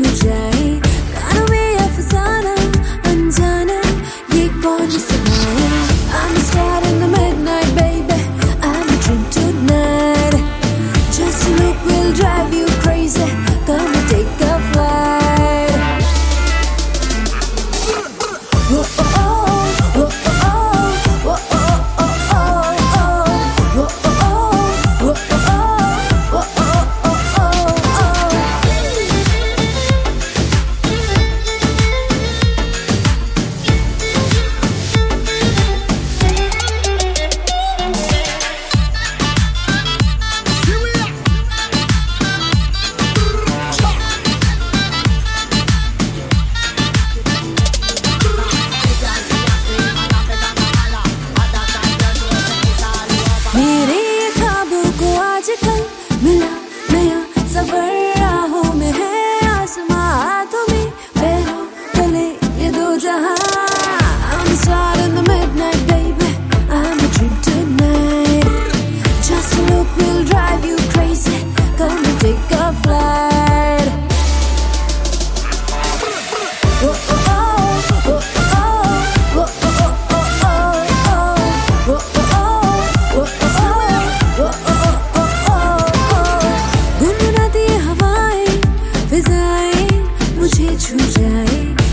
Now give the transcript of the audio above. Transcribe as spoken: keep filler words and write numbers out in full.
जाए, कानों में अफसाना अनजाना ये कौन सुनाए। I'm a star in the midnight, baby. I'm a dream tonight. Just a look will drive you crazy. Come and take a flight. Whoa, oh, oh, whoa, oh, oh, whoa, oh, oh, oh, oh, whoa, oh, oh, whoa, oh, oh, oh, oh, oh. मेरे ख्वाबों को आजकल मिला नया सफर, राहों में है आसमां, हाथों में पैरों तले ये दो जहां। I'm a star in the midnight, baby. I'm a dream tonight. Just a look will drive you crazy. Come and take a flight. Whoa, oh, oh, whoa, oh, oh, whoa, oh, oh, oh, oh, whoa, oh, oh. गुनगुनाती हवाएं फिजाएं मुझे छू जाए,